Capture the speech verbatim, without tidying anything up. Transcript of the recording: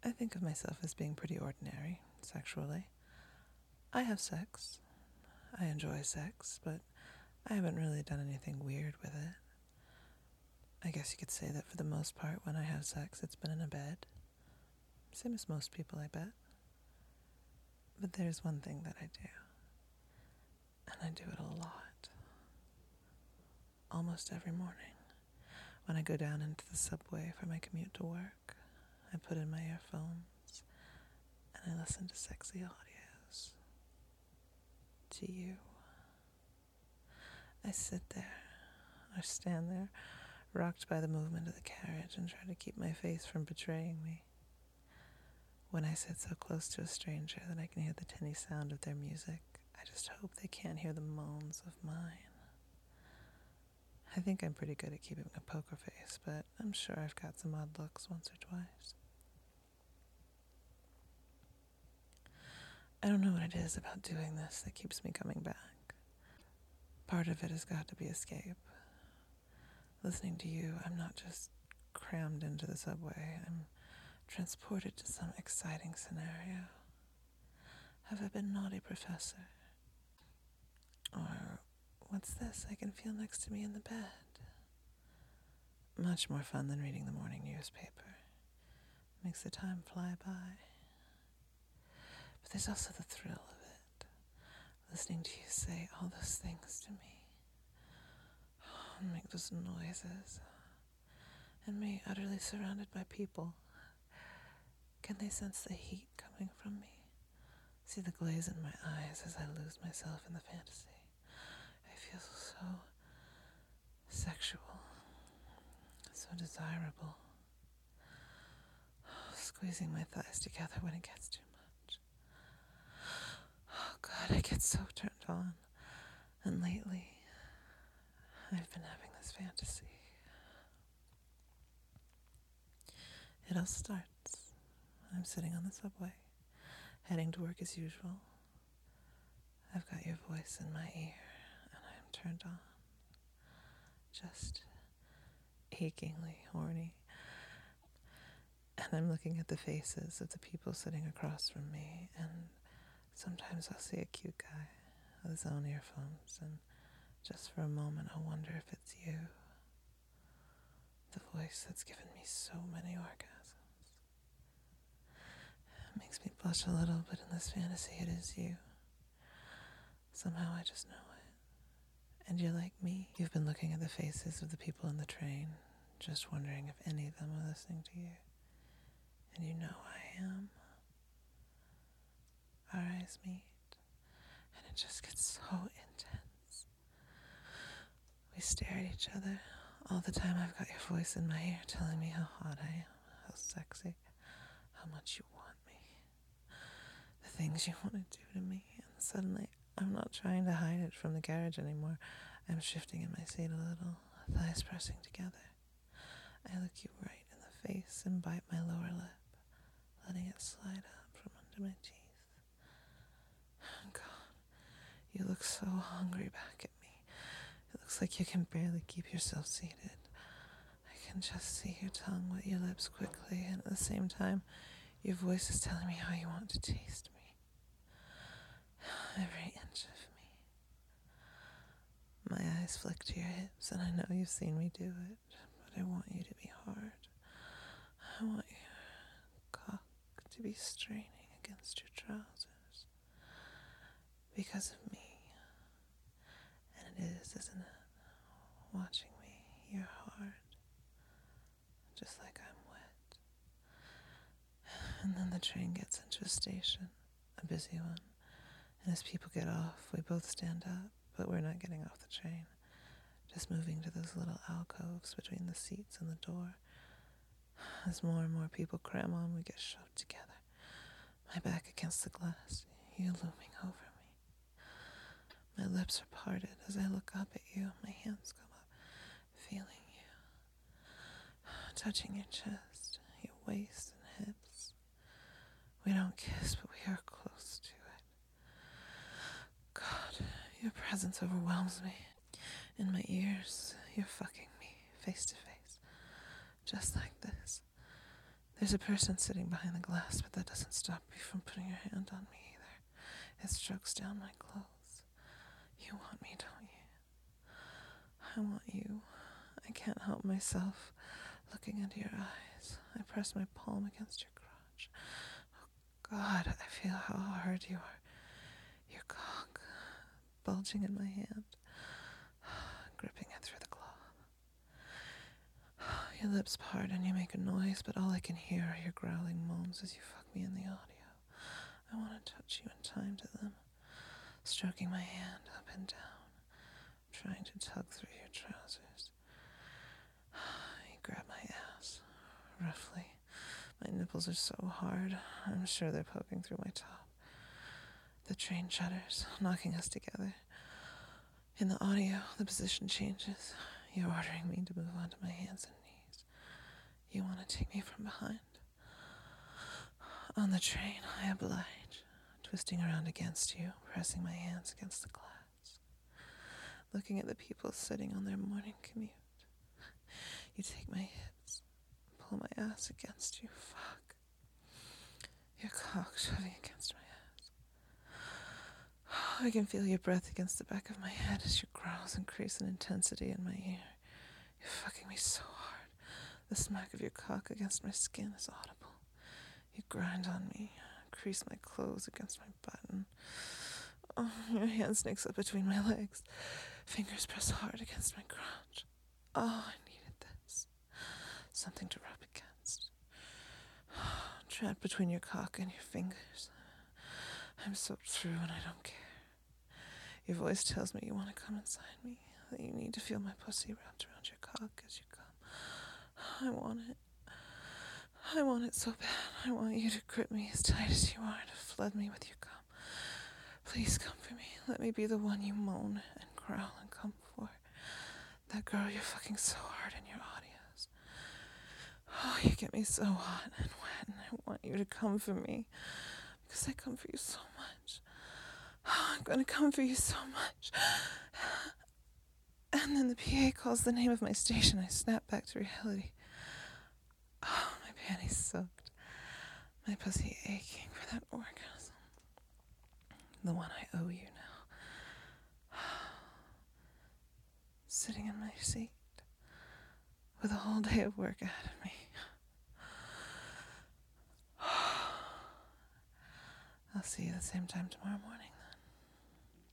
I think of myself as being pretty ordinary, sexually. I have sex. I enjoy sex, but I haven't really done anything weird with it. I guess you could say that for the most part, when I have sex, it's been in a bed. Same as most people, I bet. But there's one thing that I do. And I do it a lot. Almost every morning. When I go down into the subway for my commute to work, I put in my earphones and I listen to sexy audios. To you. I sit there, or stand there, rocked by the movement of the carriage and try to keep my face from betraying me. When I sit so close to a stranger that I can hear the tinny sound of their music, I just hope they can't hear the moans of mine. I think I'm pretty good at keeping a poker face, but I'm sure I've got some odd looks once or twice. I don't know what it is about doing this that keeps me coming back. Part of it has got to be escape. Listening to you, I'm not just crammed into the subway. I'm transported to some exciting scenario. Have I been naughty, Professor? Or, what's this I can feel next to me in the bed? Much more fun than reading the morning newspaper. Makes the time fly by. But there's also the thrill of it. Listening to you say all those things to me. And make those noises. And me utterly surrounded by people. Can they sense the heat coming from me? See the glaze in my eyes as I lose myself in the fantasy. I feel so sexual, so desirable. Squeezing my thighs together when it gets too much. Oh God, I get so turned on. And lately, I've been having this fantasy. It all starts. I'm sitting on the subway, heading to work as usual. I've got your voice in my ear, and I'm turned on. Just achingly horny. And I'm looking at the faces of the people sitting across from me, and sometimes I'll see a cute guy with his own earphones, and just for a moment I'll wonder if it's you. The voice that's given me so many orgasms. It makes me blush a little, but in this fantasy it is you. Somehow I just know it. And you're like me. You've been looking at the faces of the people in the train, just wondering if any of them are listening to you. And you know I am. Our eyes meet, and it just gets so intense. We stare at each other. All the time I've got your voice in my ear telling me how hot I am, how sexy, how much you want me, the things you want to do to me. And suddenly I'm not trying to hide it from the carriage anymore. I'm shifting in my seat a little, thighs pressing together. I look you right in the face and bite my lower lip, letting it slide up from under my teeth. God, you look so hungry back at me. It looks like you can barely keep yourself seated. I can just see your tongue wet your lips quickly, and at the same time, your voice is telling me how you want to taste me. Every inch of me. My eyes flick to your hips, and I know you've seen me do it, but I want you to be hard. I want your cock to be straining against your trousers. Because of me. And it is, isn't it? Watching me, you're hard. Just like I'm wet. And then the train gets into a station, a busy one. And as people get off, we both stand up, but we're not getting off the train. Just moving to those little alcoves between the seats and the door. As more and more people cram on, we get shoved together. My back against the glass, you looming over me. My lips are parted as I look up at you. My hands come up, feeling you. Touching your chest, your waist and hips. We don't kiss, but we are close to it. God, your presence overwhelms me. In my ears, you're fucking me, face to face. Just like this. There's a person sitting behind the glass, but that doesn't stop you from putting your hand on me either. It strokes down my clothes. You want me, don't you? I want you. I can't help myself looking into your eyes. I press my palm against your crotch. Oh God, I feel how hard you are. Your cock bulging in my hand, gripping it through the cloth. Your lips part and you make a noise, but all I can hear are your growling moans as you fuck me in the audio. I want to touch you in time to them, stroking my hand up and down, trying to tug through your trousers. You grab my ass, roughly. My nipples are so hard, I'm sure they're poking through my top. The train shudders, knocking us together. In the audio, the position changes. You're ordering me to move onto my hands and knees. You want to take me from behind. On the train, I oblige, twisting around against you, pressing my hands against the glass. Looking at the people sitting on their morning commute. You take my hips, pull my ass against you. Fuck. Your cock shoving against my ass. I can feel your breath against the back of my head as your growls increase in intensity in my ear. You're fucking me so hard. The smack of your cock against my skin is audible. You grind on me, crease my clothes against my button. Oh, your hand snakes up between my legs. Fingers press hard against my crotch. Oh, I needed this. Something to rub against. Trapped between your cock and your fingers. I'm soaked through and I don't care. Your voice tells me you want to come inside me, that you need to feel my pussy wrapped around your cock as you come. I want it. I want it so bad. I want you to grip me as tight as you are, to flood me with your cum. Please come for me. Let me be the one you moan and growl and come for. That girl you're fucking so hard in your audios. Oh, you get me so hot and wet, and I want you to come for me. Because I come for you so much. Oh, I'm gonna come for you so much. And then the P A calls the name of my station. I snap back to reality. Oh, my panties soaked. My pussy aching for that orgasm. The one I owe you now. Sitting in my seat with a whole day of work ahead of me. I'll see you the same time tomorrow morning.